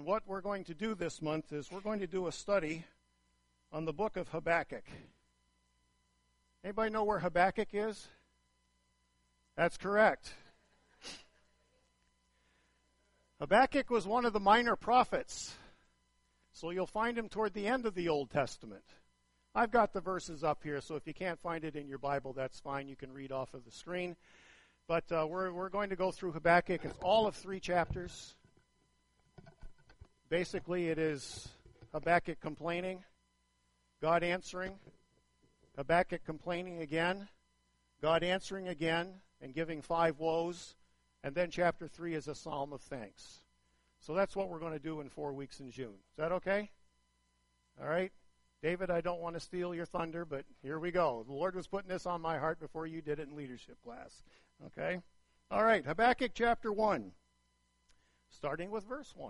what we're going to do this month is we're going to do a study on the book of Habakkuk. Anybody know where Habakkuk is? That's correct. Habakkuk was one of the minor prophets, so you'll find him toward the end of the Old Testament. I've got the verses up here, so if you can't find it in your Bible, that's fine. You can read off of the screen. But we're going to go through Habakkuk. It's all of 3 chapters. Basically, it is Habakkuk complaining, God answering, Habakkuk complaining again, God answering again, and giving 5 woes. And then chapter 3 is a psalm of thanks. So that's what we're going to do in 4 weeks in June. Is that okay? All right? David, I don't want to steal your thunder, but here we go. The Lord was putting this on my heart before you did it in leadership class. Okay? All right, Habakkuk chapter 1, starting with verse 1.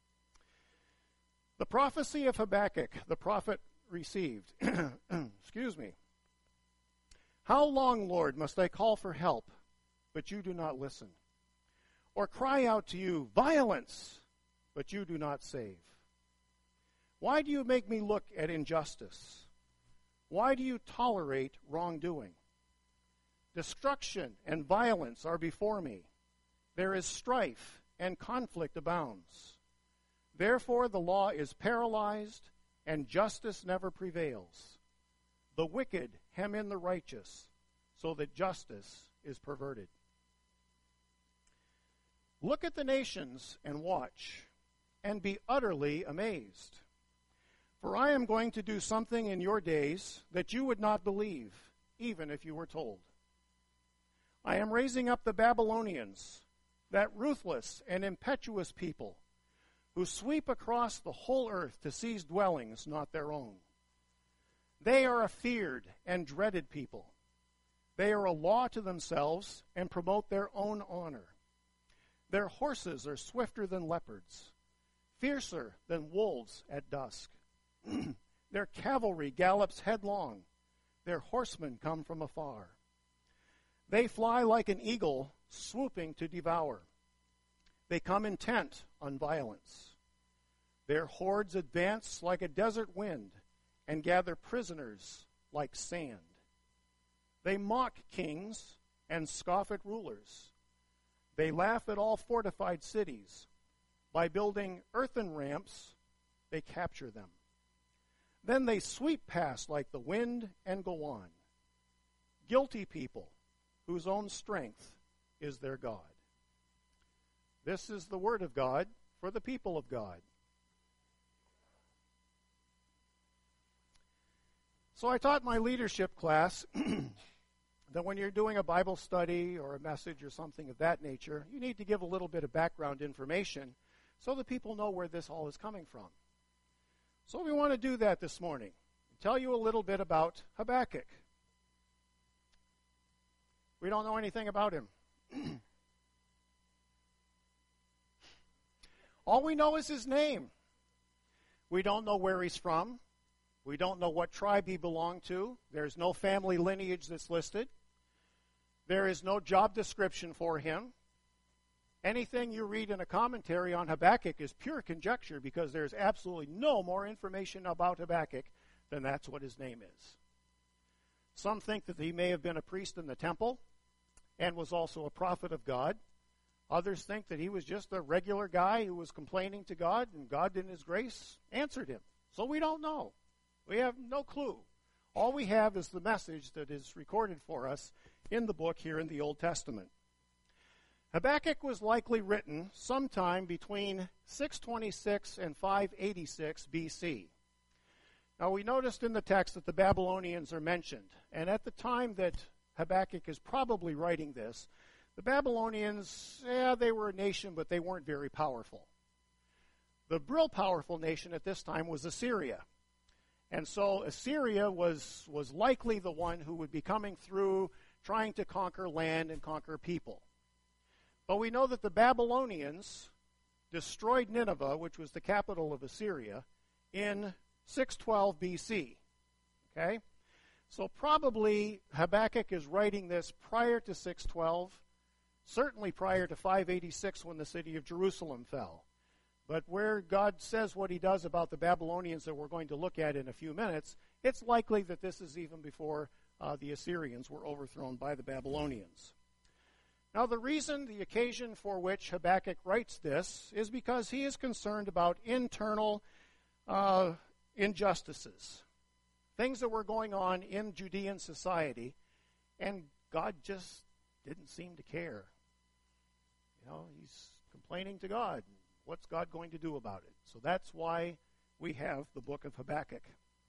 The prophecy of Habakkuk, the prophet received. Excuse me. How long, Lord, must I call for help, but you do not listen? Or cry out to you, violence, but you do not save? Why do you make me look at injustice? Why do you tolerate wrongdoing? Destruction and violence are before me. There is strife and conflict abounds. Therefore the law is paralyzed and justice never prevails. The wicked hem in the righteous, so that justice is perverted. Look at the nations and watch, and be utterly amazed. For I am going to do something in your days that you would not believe, even if you were told. I am raising up the Babylonians, that ruthless and impetuous people, who sweep across the whole earth to seize dwellings not their own. They are a feared and dreaded people. They are a law to themselves and promote their own honor. Their horses are swifter than leopards, fiercer than wolves at dusk. Their cavalry gallops headlong. Their horsemen come from afar. They fly like an eagle, swooping to devour. They come intent on violence. Their hordes advance like a desert wind and gather prisoners like sand. They mock kings and scoff at rulers. They laugh at all fortified cities. By building earthen ramps, they capture them. Then they sweep past like the wind and go on. Guilty people whose own strength is their God. This is the word of God for the people of God. So I taught my leadership class that when you're doing a Bible study or a message or something of that nature, you need to give a little bit of background information so that people know where this all is coming from. So we want to do that this morning. Tell you a little bit about Habakkuk. We don't know anything about him. All we know is his name. We don't know where he's from. We don't know what tribe he belonged to. There's no family lineage that's listed. There is no job description for him. Anything you read in a commentary on Habakkuk is pure conjecture because there's absolutely no more information about Habakkuk than that's what his name is. Some think that he may have been a priest in the temple and was also a prophet of God. Others think that he was just a regular guy who was complaining to God, and God in his grace answered him. So we don't know. We have no clue. All we have is the message that is recorded for us in the book here in the Old Testament. Habakkuk was likely written sometime between 626 and 586 BC. Now we noticed in the text that the Babylonians are mentioned, and at the time that Habakkuk is probably writing this, the Babylonians, they were a nation, but they weren't very powerful. The real powerful nation at this time was Assyria. And so Assyria was likely the one who would be coming through trying to conquer land and conquer people. But we know that the Babylonians destroyed Nineveh, which was the capital of Assyria, in 612 BC. Okay? So probably Habakkuk is writing this prior to 612, certainly prior to 586 when the city of Jerusalem fell. But where God says what he does about the Babylonians that we're going to look at in a few minutes, it's likely that this is even before the Assyrians were overthrown by the Babylonians. Now, the occasion for which Habakkuk writes this is because he is concerned about internal injustices, things that were going on in Judean society, and God just didn't seem to care. He's complaining to God. What's God going to do about it? So that's why we have the book of Habakkuk.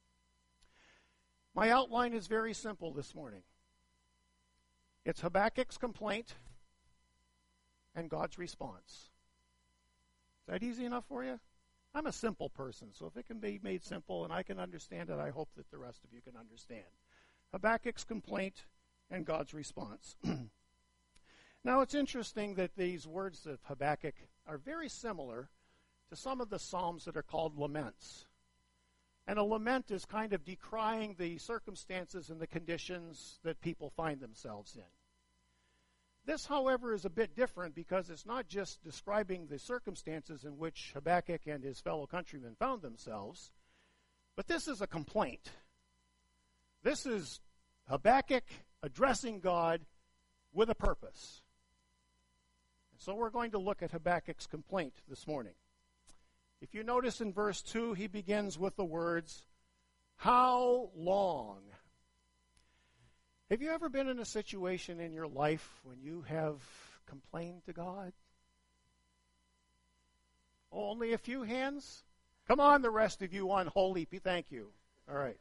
My outline is very simple this morning. It's Habakkuk's complaint and God's response. Is that easy enough for you? I'm a simple person, so if it can be made simple and I can understand it, I hope that the rest of you can understand. Habakkuk's complaint and God's response. Now, it's interesting that these words of Habakkuk are very similar to some of the Psalms that are called laments. And a lament is kind of decrying the circumstances and the conditions that people find themselves in. This, however, is a bit different because it's not just describing the circumstances in which Habakkuk and his fellow countrymen found themselves, but this is a complaint. This is Habakkuk addressing God with a purpose. And so we're going to look at Habakkuk's complaint this morning. If you notice in verse 2, he begins with the words, "How long?" Have you ever been in a situation in your life when you have complained to God? Oh, only a few hands? Come on, the rest of you unholy. Thank you. All right.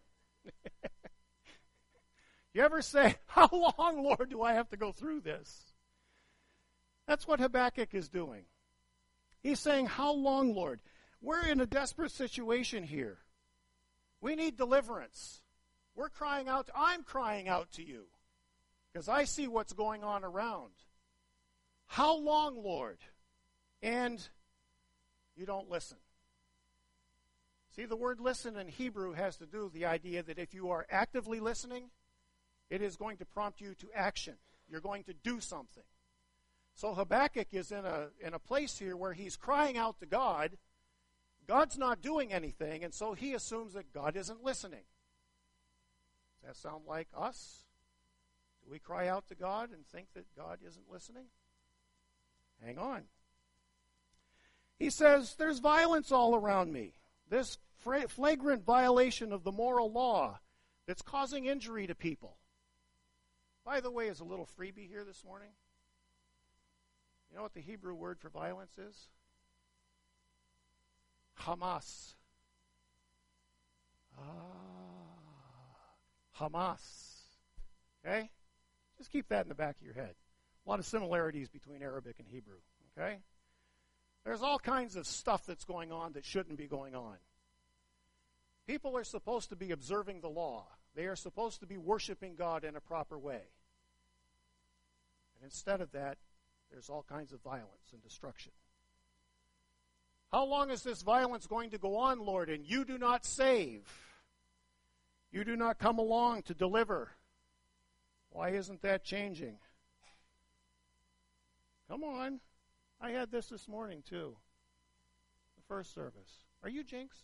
You ever say, "How long, Lord, do I have to go through this?" That's what Habakkuk is doing. He's saying, "How long, Lord?" We're in a desperate situation here. We need deliverance. We're crying out. I'm crying out to you because I see what's going on around. How long, Lord? And you don't listen. See, the word listen in Hebrew has to do with the idea that if you are actively listening, it is going to prompt you to action. You're going to do something. So Habakkuk is in a place here where he's crying out to God. God's not doing anything, and so he assumes that God isn't listening. Does that sound like us? Do we cry out to God and think that God isn't listening? Hang on. He says, there's violence all around me. This flagrant violation of the moral law that's causing injury to people. By the way, is a little freebie here this morning. You know what the Hebrew word for violence is? Hamas. Hamas. Okay? Just keep that in the back of your head. A lot of similarities between Arabic and Hebrew. Okay? There's all kinds of stuff that's going on that shouldn't be going on. People are supposed to be observing the law. They are supposed to be worshiping God in a proper way. And instead of that, there's all kinds of violence and destruction. How long is this violence going to go on, Lord? And you do not save. You do not come along to deliver. Why isn't that changing? Come on. I had this morning, too. The first service. Are you jinxed?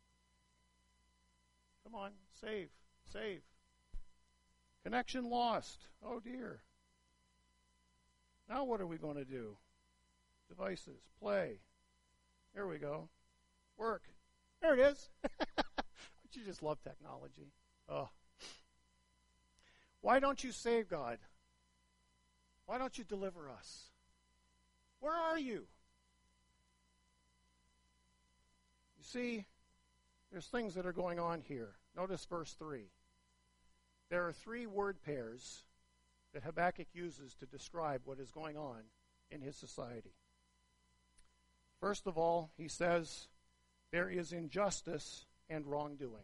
Come on. Save. Save. Connection lost. Oh, dear. Now what are we going to do? Devices. Play. Here we go. Work. There it is. Don't you just love technology? Oh. Why don't you save, God? Why don't you deliver us? Where are you? You see, there's things that are going on here. Notice verse 3. There are 3 word pairs that Habakkuk uses to describe what is going on in his society. First of all, he says, there is injustice and wrongdoing.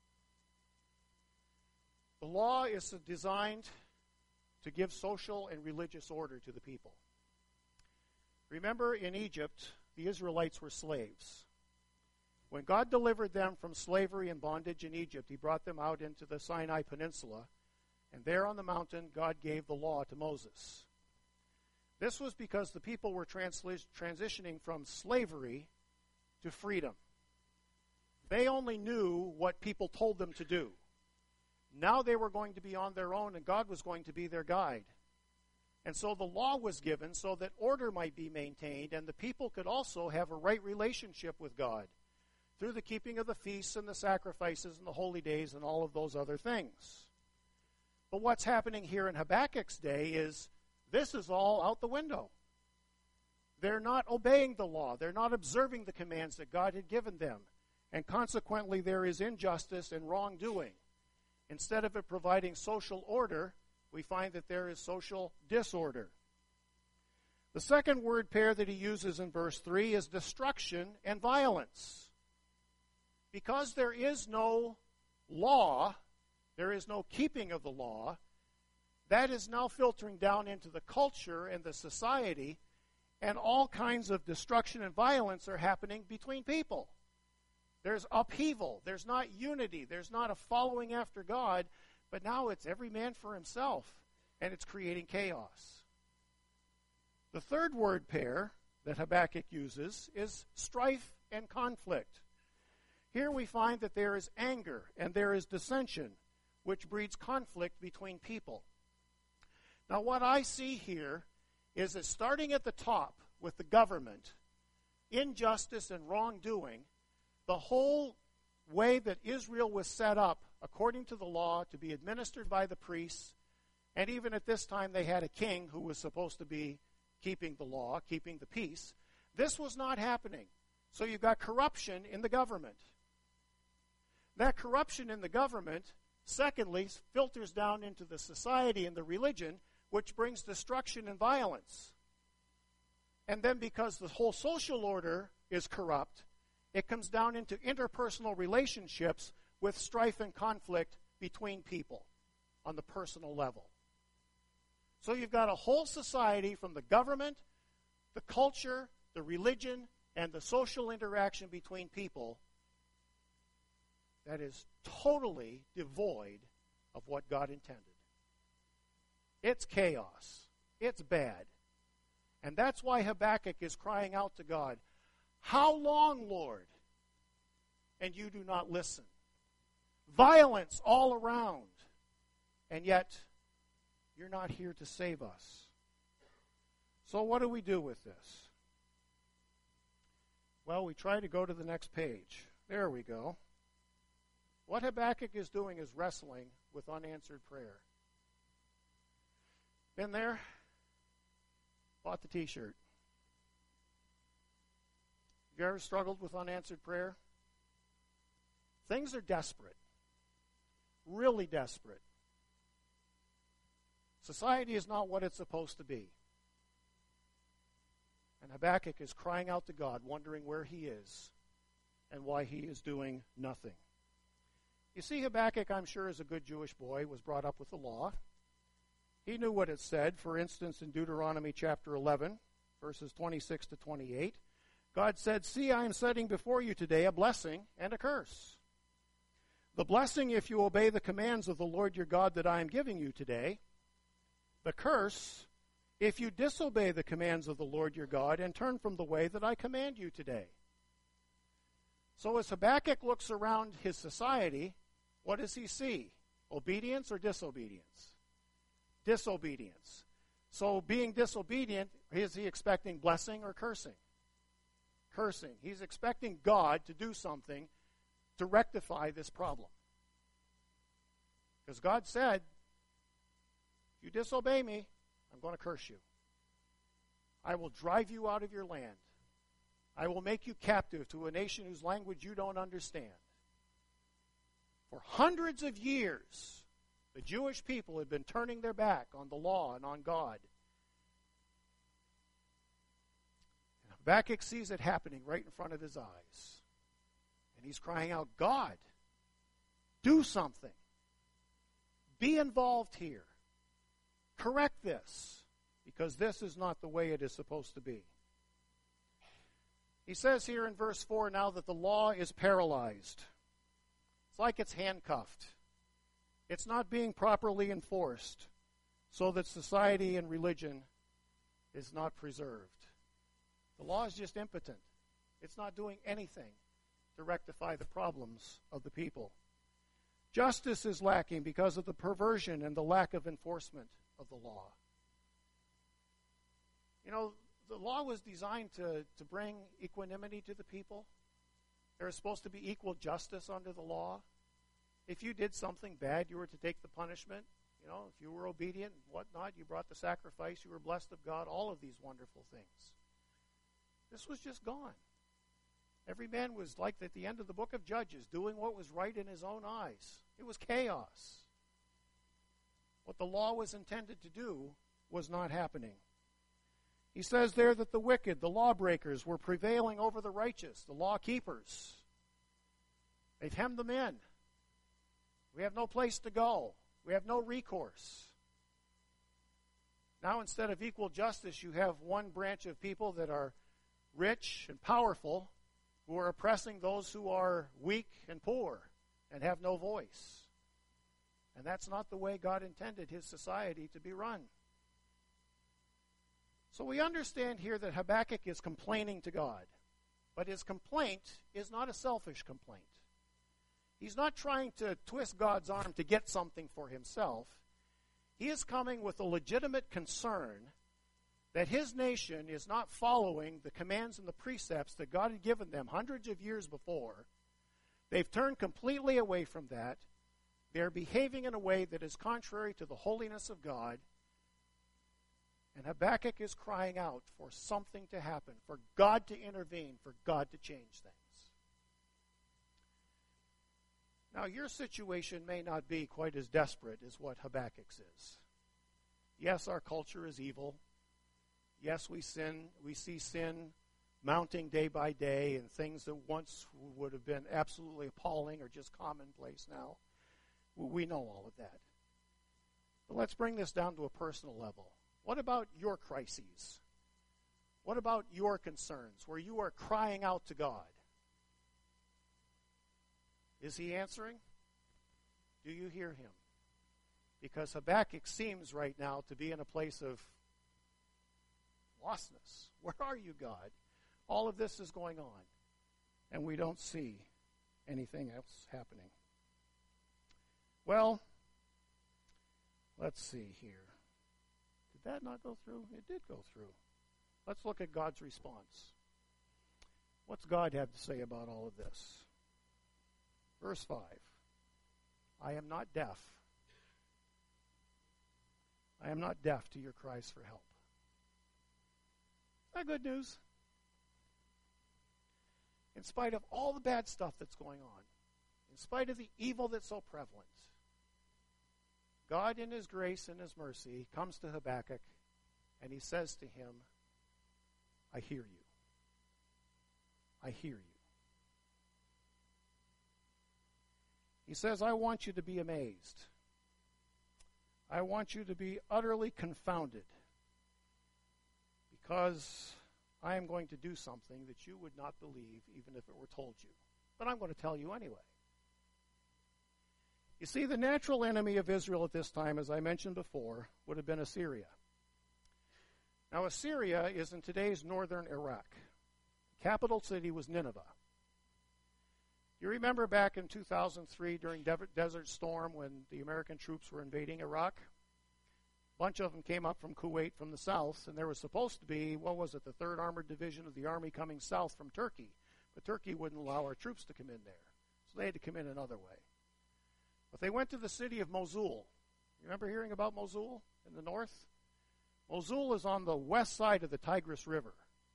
The law is designed to give social and religious order to the people. Remember, in Egypt, the Israelites were slaves. When God delivered them from slavery and bondage in Egypt, he brought them out into the Sinai Peninsula, and there on the mountain, God gave the law to Moses. This was because the people were transitioning from slavery to freedom. They only knew what people told them to do. Now they were going to be on their own, and God was going to be their guide. And so the law was given so that order might be maintained, and the people could also have a right relationship with God through the keeping of the feasts and the sacrifices and the holy days and all of those other things. But what's happening here in Habakkuk's day is this is all out the window. They're not obeying the law. They're not observing the commands that God had given them. And consequently, there is injustice and wrongdoing. Instead of it providing social order, we find that there is social disorder. The second word pair that he uses in verse 3 is destruction and violence. Because there is no law, there is no keeping of the law, that is now filtering down into the culture and the society, and all kinds of destruction and violence are happening between people. There's upheaval. There's not unity. There's not a following after God, but now it's every man for himself, and it's creating chaos. The third word pair that Habakkuk uses is strife and conflict. Here we find that there is anger and there is dissension, which breeds conflict between people. Now what I see here is that starting at the top with the government, injustice and wrongdoing, the whole way that Israel was set up according to the law to be administered by the priests, and even at this time they had a king who was supposed to be keeping the law, keeping the peace. This was not happening. So you've got corruption in the government. That corruption in the government, secondly, filters down into the society and the religion, which brings destruction and violence. And then because the whole social order is corrupt, it comes down into interpersonal relationships with strife and conflict between people on the personal level. So you've got a whole society from the government, the culture, the religion, and the social interaction between people that is totally devoid of what God intended. It's chaos. It's bad. And that's why Habakkuk is crying out to God, "How long, Lord?" And you do not listen. Violence all around. And yet, you're not here to save us. So what do we do with this? Well, we try to go to the next page. There we go. What Habakkuk is doing is wrestling with unanswered prayer. Been there? Bought the t-shirt. Have you ever struggled with unanswered prayer? Things are desperate. Really desperate. Society is not what it's supposed to be. And Habakkuk is crying out to God, wondering where he is and why he is doing nothing. You see, Habakkuk, I'm sure, is a good Jewish boy, was brought up with the law. He knew what it said. For instance, in Deuteronomy chapter 11, verses 26 to 28, God said, "See, I am setting before you today a blessing and a curse. The blessing if you obey the commands of the Lord your God that I am giving you today. The curse if you disobey the commands of the Lord your God and turn from the way that I command you today." So as Habakkuk looks around his society, what does he see? Obedience or disobedience? Disobedience. So being disobedient, is he expecting blessing or cursing? Cursing. He's expecting God to do something to rectify this problem. Because God said, if you disobey me, I'm going to curse you. I will drive you out of your land. I will make you captive to a nation whose language you don't understand. For hundreds of years, the Jewish people had been turning their back on the law and on God. And Habakkuk sees it happening right in front of his eyes. And he's crying out, "God, do something. Be involved here. Correct this, because this is not the way it is supposed to be." He says here in verse 4 now that the law is paralyzed. It's like it's handcuffed. It's not being properly enforced so that society and religion is not preserved. The law is just impotent. It's not doing anything to rectify the problems of the people. Justice is lacking because of the perversion and the lack of enforcement of the law. You know, the law was designed to bring equanimity to the people. There is supposed to be equal justice under the law. If you did something bad, you were to take the punishment. You know, if you were obedient and whatnot, you brought the sacrifice, you were blessed of God, all of these wonderful things. This was just gone. Every man was like at the end of the book of Judges, doing what was right in his own eyes. It was chaos. What the law was intended to do was not happening. He says there that the wicked, the lawbreakers, were prevailing over the righteous, the law keepers. They've hemmed them in. We have no place to go. We have no recourse. Now, instead of equal justice, you have one branch of people that are rich and powerful who are oppressing those who are weak and poor and have no voice. And that's not the way God intended his society to be run. So we understand here that Habakkuk is complaining to God. But his complaint is not a selfish complaint. He's not trying to twist God's arm to get something for himself. He is coming with a legitimate concern that his nation is not following the commands and the precepts that God had given them hundreds of years before. They've turned completely away from that. They're behaving in a way that is contrary to the holiness of God. And Habakkuk is crying out for something to happen, for God to intervene, for God to change things. Now, your situation may not be quite as desperate as what Habakkuk's is. Yes, our culture is evil. Yes, we sin. We see sin mounting day by day, and things that once would have been absolutely appalling are just commonplace now. We know all of that. But let's bring this down to a personal level. What about your crises? What about your concerns where you are crying out to God? Is he answering? Do you hear him? Because Habakkuk seems right now to be in a place of lostness. Where are you, God? All of this is going on, and we don't see anything else happening. Well, let's see here. Did that not go through? It did go through. Let's look at God's response. What's God have to say about all of this? Verse 5. I am not deaf. I am not deaf to your cries for help. Is that good news? In spite of all the bad stuff that's going on, in spite of the evil that's so prevalent, God in his grace and his mercy comes to Habakkuk and he says to him, I hear you. I hear you. He says, I want you to be amazed. I want you to be utterly confounded because I am going to do something that you would not believe even if it were told you. But I'm going to tell you anyway. You see, the natural enemy of Israel at this time, as I mentioned before, would have been Assyria. Now, Assyria is in today's northern Iraq. The capital city was Nineveh. You remember back in 2003 during Desert Storm when the American troops were invading Iraq? A bunch of them came up from Kuwait from the south, and there was supposed to be, the 3rd Armored Division of the Army coming south from Turkey. But Turkey wouldn't allow our troops to come in there. So they had to come in another way. But they went to the city of Mosul. You remember hearing about Mosul in the north? Mosul is on the west side of the Tigris River.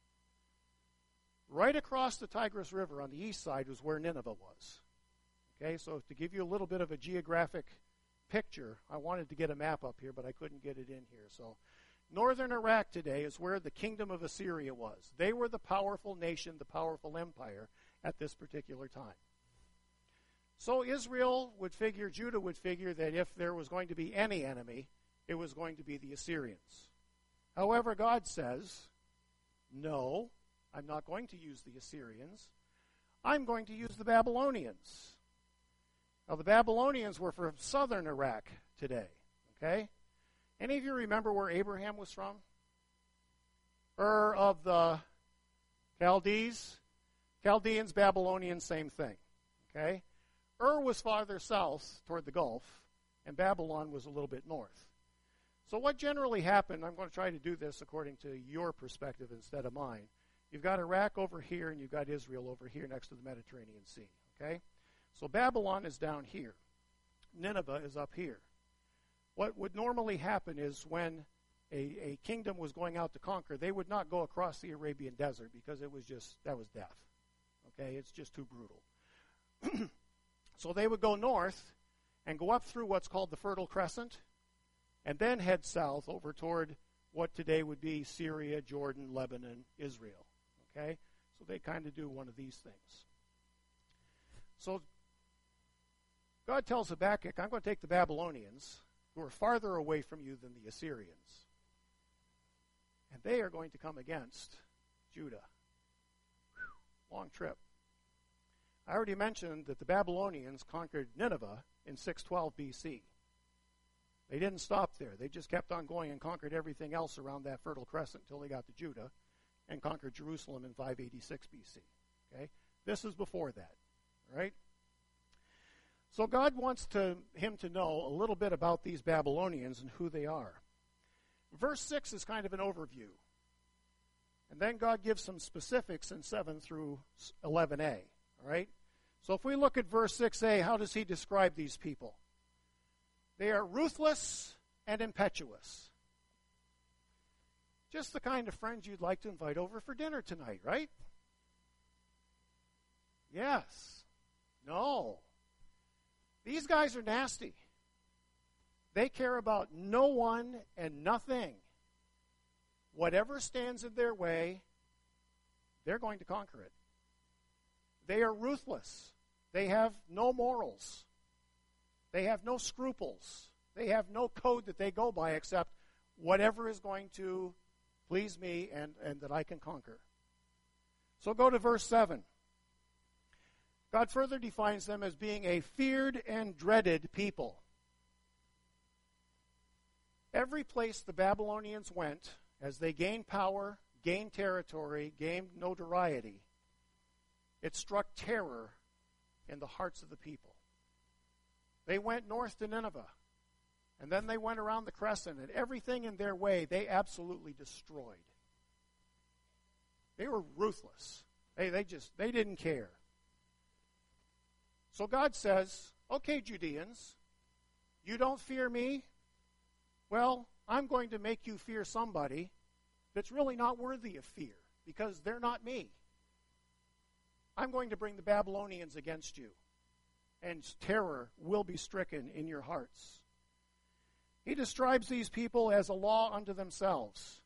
Right across the Tigris River on the east side was where Nineveh was. Okay, so to give you a little bit of a geographic picture, I wanted to get a map up here, but I couldn't get it in here. So northern Iraq today is where the kingdom of Assyria was. They were the powerful nation, the powerful empire at this particular time. So Israel would figure, Judah would figure that if there was going to be any enemy, it was going to be the Assyrians. However, God says, no, I'm not going to use the Assyrians. I'm going to use the Babylonians. Now, the Babylonians were from southern Iraq today, okay? Any of you remember where Abraham was from? Ur of the Chaldees? Chaldeans, Babylonians, same thing. Okay? Ur was farther south toward the Gulf, and Babylon was a little bit north. So what generally happened, I'm going to try to do this according to your perspective instead of mine. You've got Iraq over here, and you've got Israel over here next to the Mediterranean Sea. Okay? So Babylon is down here. Nineveh is up here. What would normally happen is when a kingdom was going out to conquer, they would not go across the Arabian desert because that was death. Okay? It's just too brutal. So they would go north and go up through what's called the Fertile Crescent and then head south over toward what today would be Syria, Jordan, Lebanon, Israel. Okay? So they kind of do one of these things. So God tells Habakkuk, I'm going to take the Babylonians, who are farther away from you than the Assyrians, and they are going to come against Judah. Whew, long trip. I already mentioned that the Babylonians conquered Nineveh in 612 BC. They didn't stop there. They just kept on going and conquered everything else around that Fertile Crescent until they got to Judah and conquered Jerusalem in 586 BC. Okay? This is before that. All right? So God wants him to know a little bit about these Babylonians and who they are. Verse 6 is kind of an overview. And then God gives some specifics in 7 through 11a. All right? So if we look at verse 6a, how does he describe these people? They are ruthless and impetuous. Just the kind of friends you'd like to invite over for dinner tonight, right? Yes. No. These guys are nasty. They care about no one and nothing. Whatever stands in their way, they're going to conquer it. They are ruthless. They have no morals. They have no scruples. They have no code that they go by except whatever is going to please me and that I can conquer. So go to verse 7. God further defines them as being a feared and dreaded people. Every place the Babylonians went, as they gained power, gained territory, gained notoriety, it struck terror in the hearts of the people. They went north to Nineveh, and then they went around the crescent, and everything in their way they absolutely destroyed. They were ruthless. They didn't care. So God says, okay, Judeans, you don't fear me? Well, I'm going to make you fear somebody that's really not worthy of fear, because they're not me. I'm going to bring the Babylonians against you, and terror will be stricken in your hearts. He describes these people as a law unto themselves.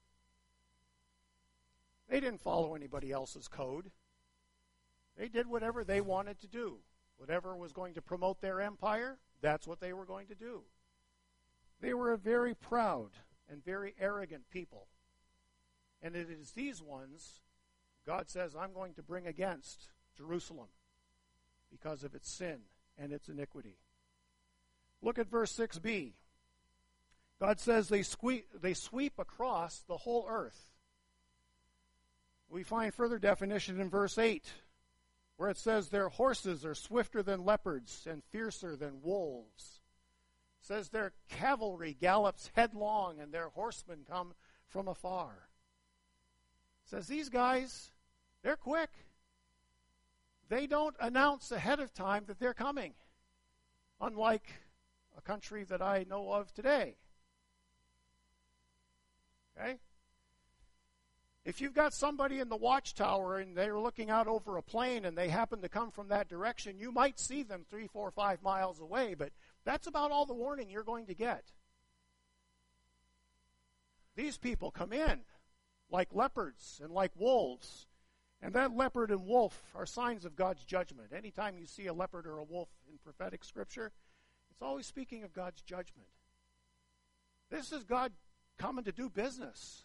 They didn't follow anybody else's code. They did whatever they wanted to do. Whatever was going to promote their empire, that's what they were going to do. They were a very proud and very arrogant people. And it is these ones God says, I'm going to bring against Jerusalem because of its sin and its iniquity. Look at verse 6b. God says they sweep across the whole earth. We find further definition in verse 8, where it says their horses are swifter than leopards and fiercer than wolves. It says their cavalry gallops headlong and their horsemen come from afar. It says these guys, they're quick. They don't announce ahead of time that they're coming, unlike a country that I know of today. Okay? If you've got somebody in the watchtower and they're looking out over a plain and they happen to come from that direction, you might see them 3, 4, 5 miles away, but that's about all the warning you're going to get. These people come in like leopards and like wolves, and that leopard and wolf are signs of God's judgment. Anytime you see a leopard or a wolf in prophetic scripture, it's always speaking of God's judgment. This is God coming to do business.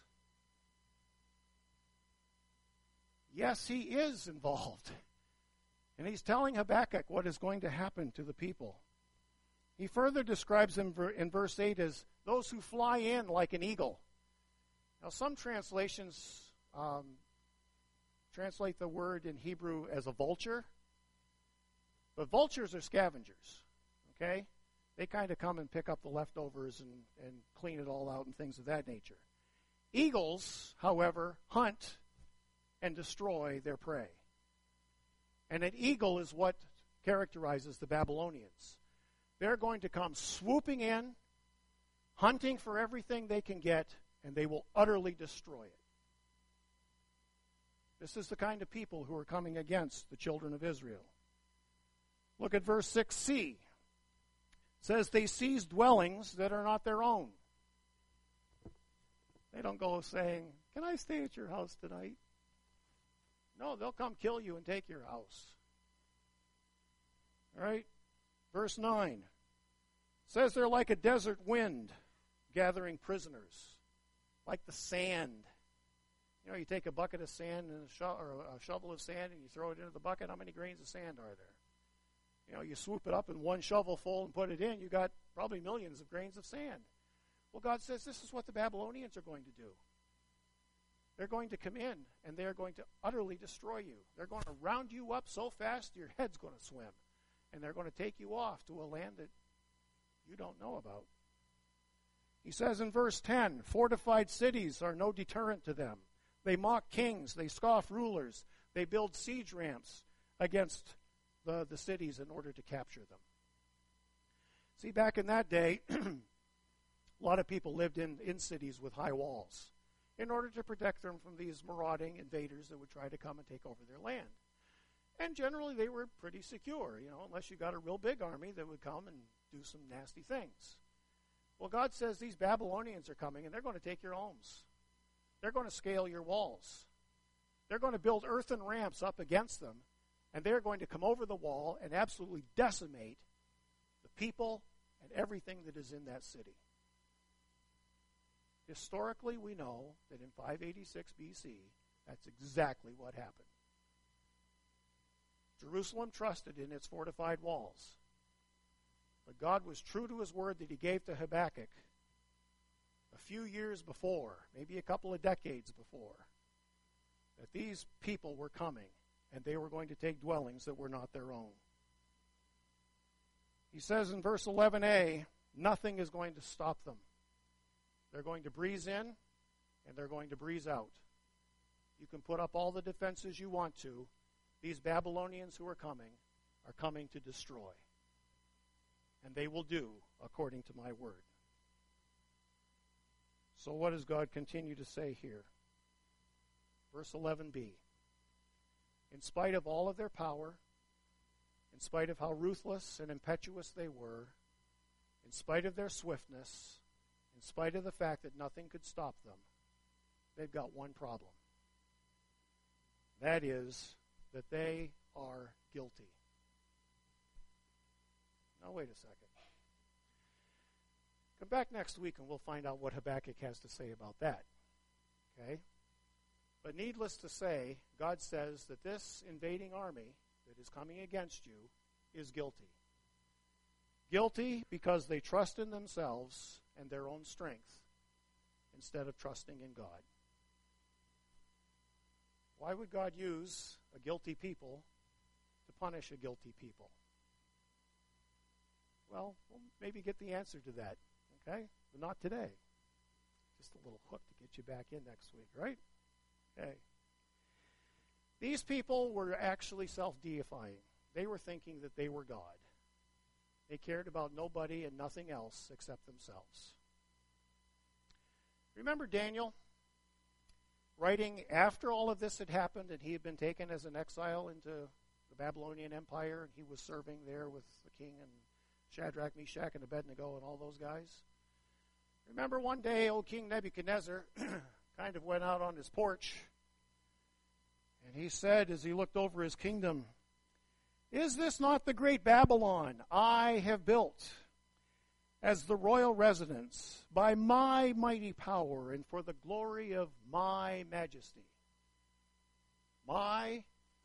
Yes, he is involved. And he's telling Habakkuk what is going to happen to the people. He further describes them in verse 8 as those who fly in like an eagle. Now, some translations translate the word in Hebrew as a vulture. But vultures are scavengers, okay? They kind of come and pick up the leftovers and clean it all out and things of that nature. Eagles, however, hunt and destroy their prey. And an eagle is what characterizes the Babylonians. They're going to come swooping in, hunting for everything they can get, and they will utterly destroy it. This is the kind of people who are coming against the children of Israel. Look at verse 6c. It says they seize dwellings that are not their own. They don't go saying, "Can I stay at your house tonight?" No, they'll come kill you and take your house. All right? Verse 9 says they're like a desert wind gathering prisoners, like the sand. You know, you take a bucket of sand and a shovel of sand and you throw it into the bucket. How many grains of sand are there? You know, you swoop it up in one shovel full and put it in. You got probably millions of grains of sand. Well, God says this is what the Babylonians are going to do. They're going to come in and they're going to utterly destroy you. They're going to round you up so fast your head's going to swim. And they're going to take you off to a land that you don't know about. He says in verse 10, fortified cities are no deterrent to them. They mock kings. They scoff rulers. They build siege ramps against the cities in order to capture them. See, back in that day, a lot of people lived in cities with high walls in order to protect them from these marauding invaders that would try to come and take over their land. And generally they were pretty secure, you know, unless you got a real big army that would come and do some nasty things. Well, God says these Babylonians are coming and they're going to take your homes. They're going to scale your walls. They're going to build earthen ramps up against them, and they're going to come over the wall and absolutely decimate the people and everything that is in that city. Historically, we know that in 586 BC, that's exactly what happened. Jerusalem trusted in its fortified walls. But God was true to his word that he gave to Habakkuk a few years before, maybe a couple of decades before, that these people were coming and they were going to take dwellings that were not their own. He says in verse 11a, nothing is going to stop them. They're going to breeze in and they're going to breeze out. You can put up all the defenses you want to. These Babylonians who are coming to destroy. And they will do according to my word. So what does God continue to say here? Verse 11b. In spite of all of their power, in spite of how ruthless and impetuous they were, in spite of their swiftness, in spite of the fact that nothing could stop them, they've got one problem. That is that they are guilty. Now, wait a second. Come back next week and we'll find out what Habakkuk has to say about that. Okay? But needless to say, God says that this invading army that is coming against you is guilty. Guilty because they trust in themselves and their own strength instead of trusting in God. Why would God use a guilty people to punish a guilty people? Well, we'll maybe get the answer to that, okay? But not today. Just a little hook to get you back in next week, right? Okay. These people were actually self-deifying. They were thinking that they were God. They cared about nobody and nothing else except themselves. Remember Daniel? Writing after all of this had happened and he had been taken as an exile into the Babylonian Empire and he was serving there with the king and Shadrach, Meshach, and Abednego and all those guys. Remember one day old King Nebuchadnezzar kind of went out on his porch and he said as he looked over his kingdom, "Is this not the great Babylon I have built as the royal residence by my mighty power and for the glory of my majesty?" My.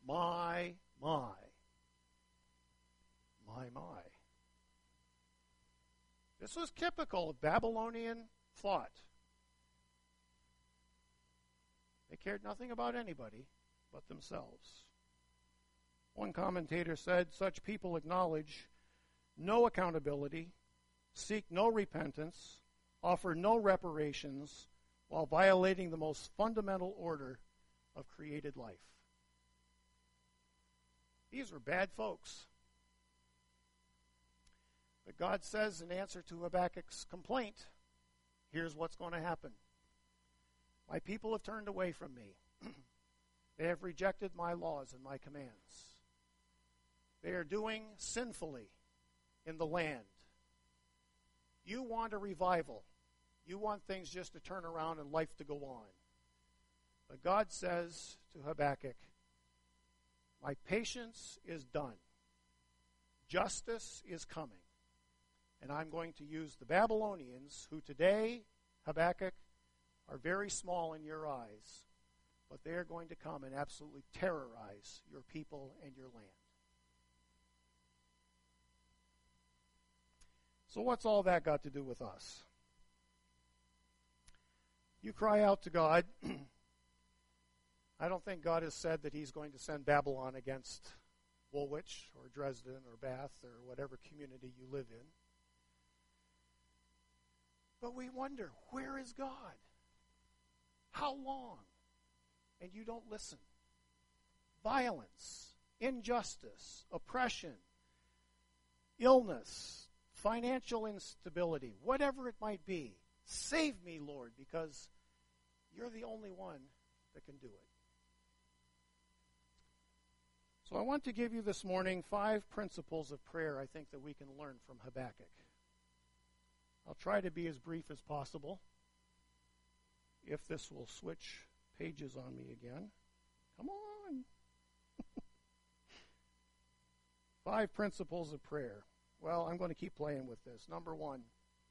This was typical of Babylonian thought. They cared nothing about anybody but themselves. One commentator said, such people acknowledge no accountability, seek no repentance, offer no reparations, while violating the most fundamental order of created life. These were bad folks. But God says in answer to Habakkuk's complaint, here's what's going to happen. My people have turned away from me. They have rejected my laws and my commands. They are doing sinfully in the land. You want a revival. You want things just to turn around and life to go on. But God says to Habakkuk, my patience is done. Justice is coming. And I'm going to use the Babylonians, who today, Habakkuk, are very small in your eyes, but they are going to come and absolutely terrorize your people and your land. So what's all that got to do with us? You cry out to God. I don't think God has said that he's going to send Babylon against Woolwich or Dresden or Bath or whatever community you live in. But we wonder, where is God? How long? And you don't listen. Violence, injustice, oppression, illness, financial instability, whatever it might be. Save me, Lord, because you're the only one that can do it. So I want to give you this morning 5 principles of prayer I think that we can learn from Habakkuk. I'll try to be as brief as possible. If this will switch pages on me again. Come on. 5 principles of prayer. Well, I'm going to keep playing with this. Number 1.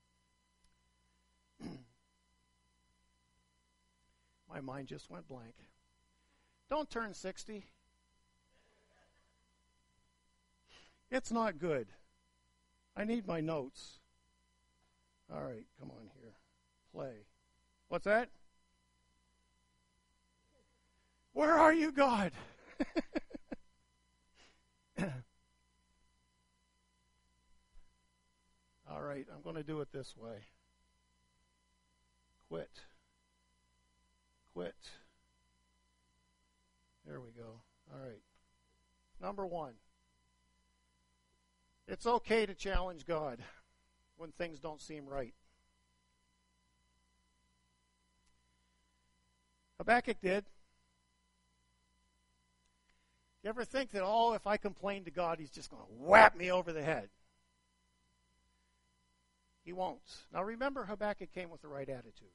My mind just went blank. Don't turn 60. It's not good. I need my notes. All right, come on here. Play. What's that? Where are you, God? All right, I'm going to do it this way. Quit. There we go. All right. Number 1. It's okay to challenge God when things don't seem right. Habakkuk did. You ever think that, if I complain to God, he's just going to whap me over the head? He won't. Now remember, Habakkuk came with the right attitude.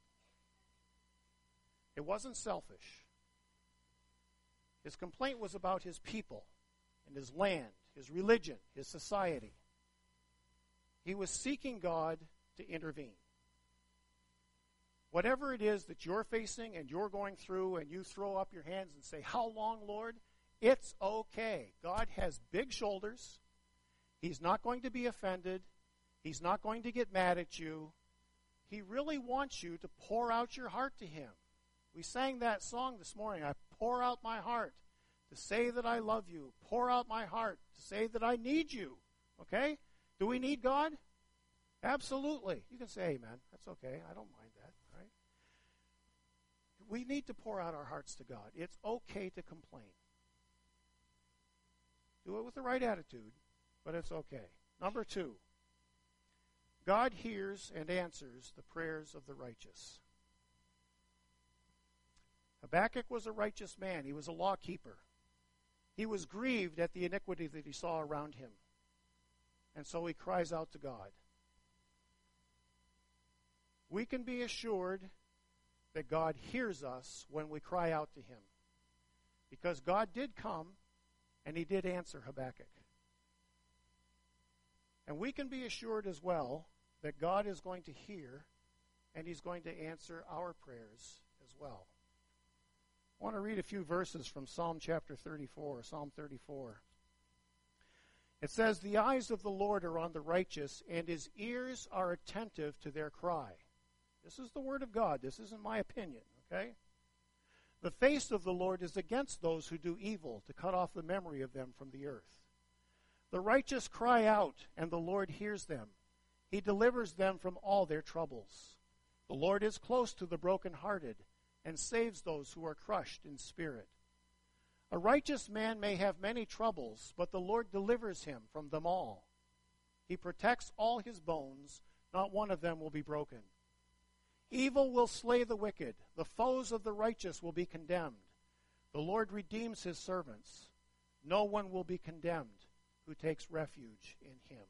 It wasn't selfish. His complaint was about his people and his land, his religion, his society. He was seeking God to intervene. Whatever it is that you're facing and you're going through, and you throw up your hands and say, how long, Lord? It's okay. God has big shoulders. He's not going to be offended. He's not going to get mad at you. He really wants you to pour out your heart to him. We sang that song this morning. I pour out my heart to say that I love you. Pour out my heart to say that I need you. Okay? Do we need God? Absolutely. You can say amen. That's okay. I don't mind that. Right? We need to pour out our hearts to God. It's okay to complain. Do it with the right attitude, but it's okay. Number 2, God hears and answers the prayers of the righteous. Habakkuk was a righteous man. He was a law keeper. He was grieved at the iniquity that he saw around him. And so he cries out to God. We can be assured that God hears us when we cry out to him. Because God did come and he did answer Habakkuk. And we can be assured as well that God is going to hear and he's going to answer our prayers as well. I want to read a few verses from Psalm chapter 34, Psalm 34. It says, the eyes of the Lord are on the righteous, and his ears are attentive to their cry. This is the word of God. This isn't my opinion, okay? The face of the Lord is against those who do evil, to cut off the memory of them from the earth. The righteous cry out, and the Lord hears them. He delivers them from all their troubles. The Lord is close to the brokenhearted, and saves those who are crushed in spirit. A righteous man may have many troubles, but the Lord delivers him from them all. He protects all his bones, not one of them will be broken. Evil will slay the wicked, the foes of the righteous will be condemned. The Lord redeems his servants. No one will be condemned who takes refuge in him.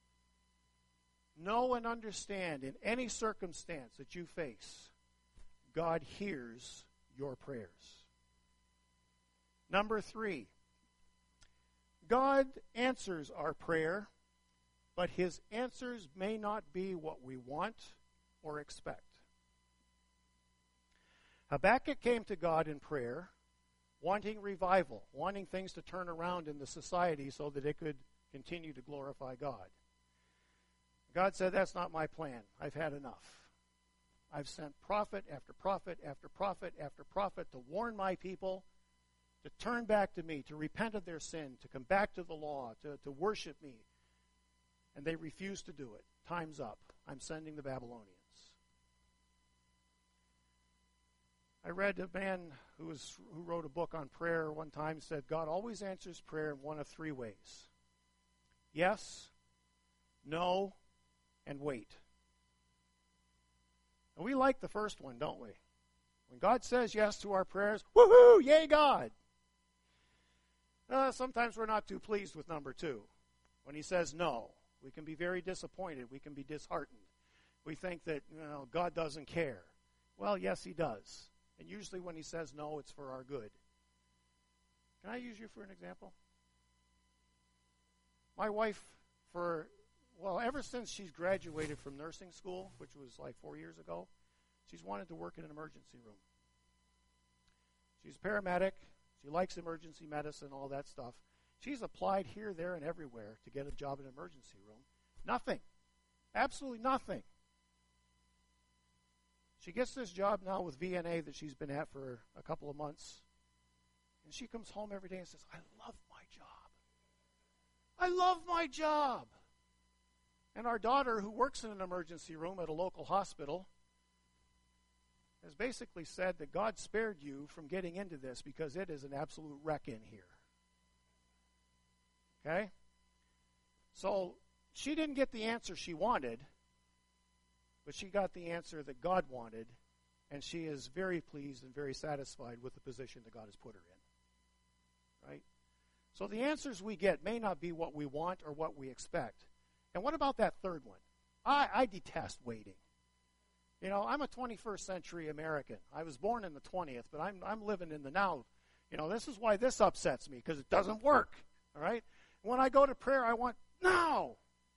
Know and understand in any circumstance that you face, God hears your prayers. Number 3, God answers our prayer, but his answers may not be what we want or expect. Habakkuk came to God in prayer, wanting revival, wanting things to turn around in the society so that it could continue to glorify God. God said, that's not my plan. I've had enough. I've sent prophet after prophet after prophet after prophet to warn my people to turn back to me, to repent of their sin, to come back to the law, to worship me. And they refuse to do it. Time's up. I'm sending the Babylonians. I read a man who wrote a book on prayer one time, said God always answers prayer in one of 3 ways. Yes, no, and wait. And we like the first one, don't we? When God says yes to our prayers, woohoo, yay God. Sometimes we're not too pleased with number 2. When he says no, we can be very disappointed. We can be disheartened. We think that God doesn't care. Well, yes, he does. And usually when he says no, it's for our good. Can I use you for an example? My wife, ever since she's graduated from nursing school, which was like 4 years ago, she's wanted to work in an emergency room. She's a paramedic. She likes emergency medicine, all that stuff. She's applied here, there, and everywhere to get a job in an emergency room. Nothing. Absolutely nothing. She gets this job now with VNA that she's been at for a couple of months. And she comes home every day and says, I love my job. I love my job. And our daughter, who works in an emergency room at a local hospital, has basically said that God spared you from getting into this because it is an absolute wreck in here. Okay? So she didn't get the answer she wanted, but she got the answer that God wanted, and she is very pleased and very satisfied with the position that God has put her in. Right? So the answers we get may not be what we want or what we expect. And what about that third one? I detest waiting. I'm a 21st century American. I was born in the 20th, but I'm living in the now. This is why this upsets me, because it doesn't work. All right? When I go to prayer, I want now.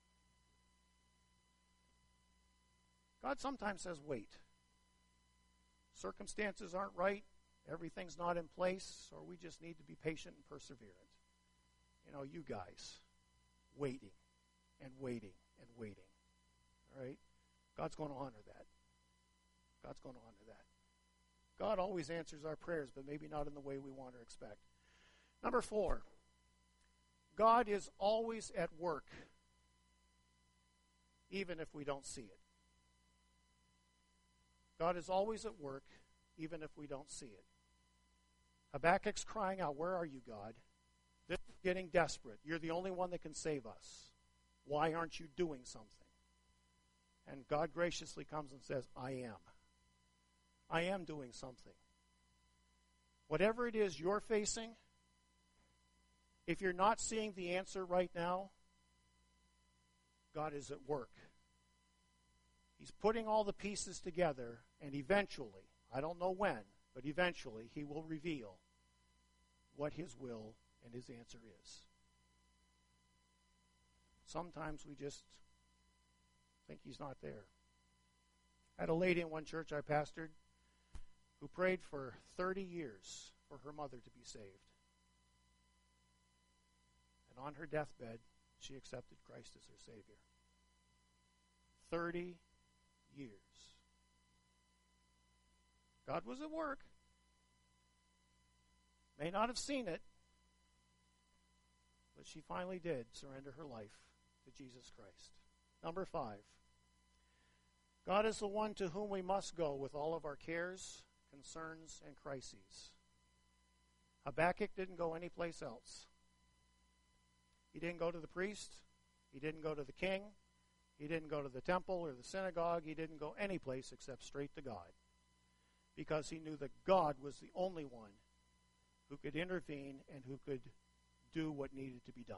God sometimes says, wait. Circumstances aren't right. Everything's not in place, or we just need to be patient and perseverant. You guys, waiting and waiting and waiting. All right? God's going to honor that. God's going to honor that. God always answers our prayers, but maybe not in the way we want or expect. Number 4, God is always at work, even if we don't see it. God is always at work, even if we don't see it. Habakkuk's crying out, where are you, God? This is getting desperate. You're the only one that can save us. Why aren't you doing something? And God graciously comes and says, I am. I am doing something. Whatever it is you're facing, if you're not seeing the answer right now, God is at work. He's putting all the pieces together, and eventually, I don't know when, but eventually he will reveal what his will and his answer is. Sometimes we just think he's not there. I had a lady in one church I pastored who prayed for 30 years for her mother to be saved. And on her deathbed, she accepted Christ as her Savior. 30 years. God was at work. May not have seen it, but she finally did surrender her life to Jesus Christ. Number 5. God is the one to whom we must go with all of our cares, concerns, and crises. Habakkuk didn't go anyplace else. He didn't go to the priest. He didn't go to the king. He didn't go to the temple or the synagogue. He didn't go any place except straight to God, because he knew that God was the only one who could intervene and who could do what needed to be done.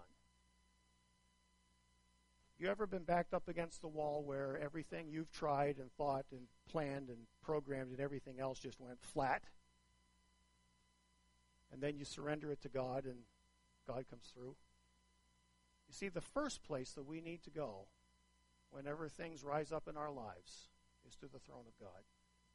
You ever been backed up against the wall where everything you've tried and thought and planned and programmed and everything else just went flat? And then you surrender it to God and God comes through? You see, the first place that we need to go whenever things rise up in our lives is to the throne of God.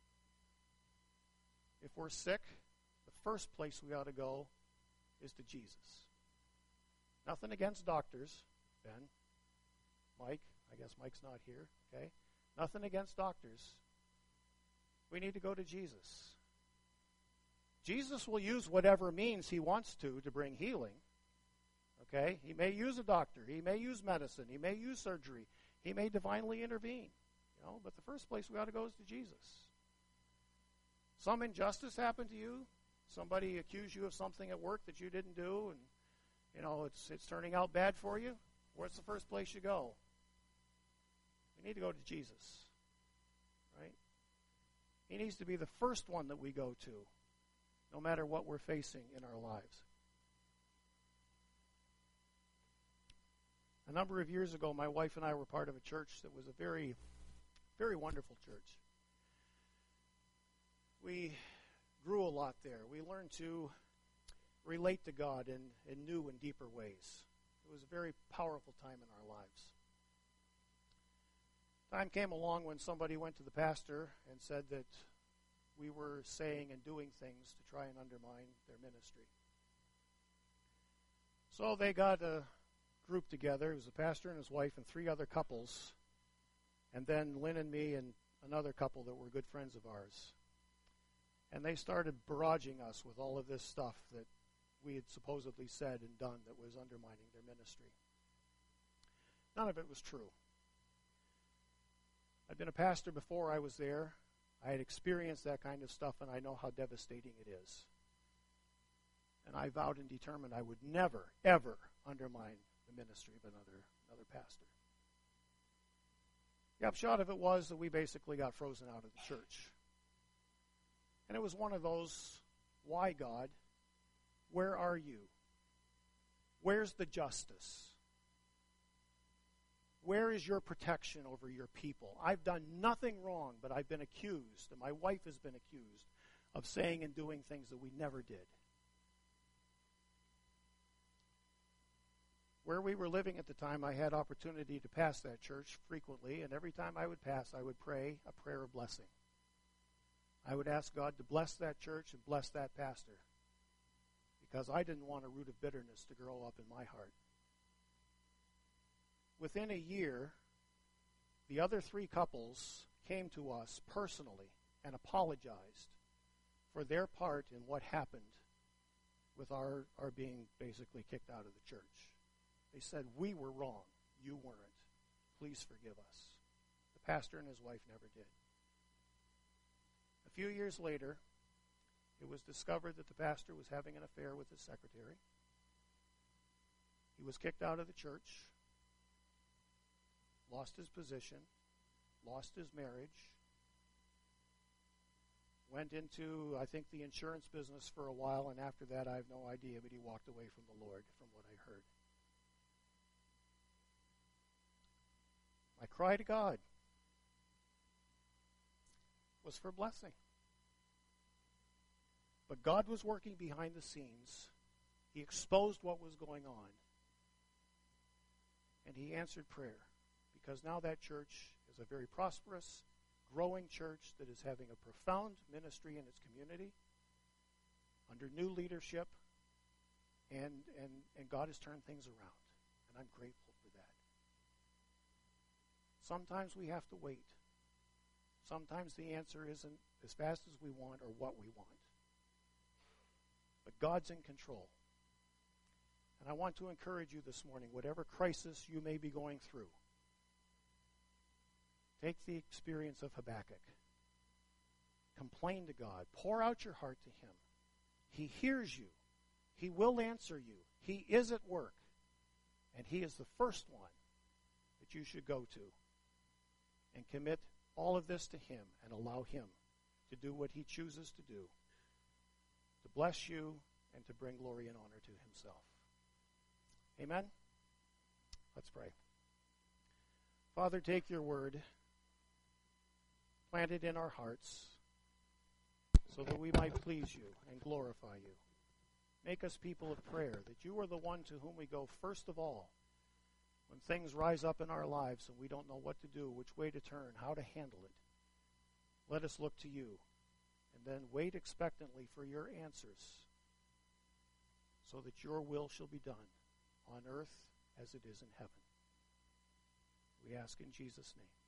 If we're sick, the first place we ought to go is to Jesus. Nothing against doctors, Ben, Mike. I guess Mike's not here, okay? Nothing against doctors. We need to go to Jesus. Jesus will use whatever means he wants to bring healing, okay? He may use a doctor. He may use medicine. He may use surgery. He may divinely intervene, but the first place we ought to go is to Jesus. Some injustice happened to you. Somebody accused you of something at work that you didn't do, and it's turning out bad for you. Where's the first place you go? We need to go to Jesus, right? He needs to be the first one that we go to, no matter what we're facing in our lives. A number of years ago, my wife and I were part of a church that was a very, very wonderful church. We grew a lot there. We learned to relate to God in new and deeper ways. It was a very powerful time in our lives. Time came along when somebody went to the pastor and said that we were saying and doing things to try and undermine their ministry. So they got a group together. It was the pastor and his wife and 3 other couples, and then Lynn and me and another couple that were good friends of ours. And they started barraging us with all of this stuff that we had supposedly said and done that was undermining their ministry. None of it was true. I'd been a pastor before I was there. I had experienced that kind of stuff, and I know how devastating it is. And I vowed and determined I would never, ever undermine the ministry of another pastor. The upshot of it was that we basically got frozen out of the church. And it was one of those, why, God? Where are you? Where's the justice? Where is your protection over your people? I've done nothing wrong, but I've been accused, and my wife has been accused of saying and doing things that we never did. Where we were living at the time, I had opportunity to pass that church frequently, and every time I would pass, I would pray a prayer of blessing. I would ask God to bless that church and bless that pastor, because I didn't want a root of bitterness to grow up in my heart. Within a year, the other 3 couples came to us personally and apologized for their part in what happened with our being basically kicked out of the church. They said, we were wrong. You weren't. Please forgive us. The pastor and his wife never did. A few years later, it was discovered that the pastor was having an affair with his secretary. He was kicked out of the church, lost his position, lost his marriage, went into, I think, the insurance business for a while, and after that, I have no idea, but he walked away from the Lord, from what I heard. My cry to God was for blessing. But God was working behind the scenes. He exposed what was going on. And he answered prayer. Because now that church is a very prosperous, growing church that is having a profound ministry in its community, under new leadership, and God has turned things around. And I'm grateful for that. Sometimes we have to wait. Sometimes the answer isn't as fast as we want or what we want. But God's in control. And I want to encourage you this morning, whatever crisis you may be going through, take the experience of Habakkuk. Complain to God. Pour out your heart to Him. He hears you. He will answer you. He is at work. And He is the first one that you should go to. And commit all of this to Him and allow Him to do what He chooses to do, to bless you and to bring glory and honor to Himself. Amen? Let's pray. Father, take your word, plant it in our hearts, so that we might please you and glorify you. Make us people of prayer, that you are the one to whom we go first of all when things rise up in our lives and we don't know what to do, which way to turn, how to handle it. Let us look to you and then wait expectantly for your answers so that your will shall be done on earth as it is in heaven. We ask in Jesus' name.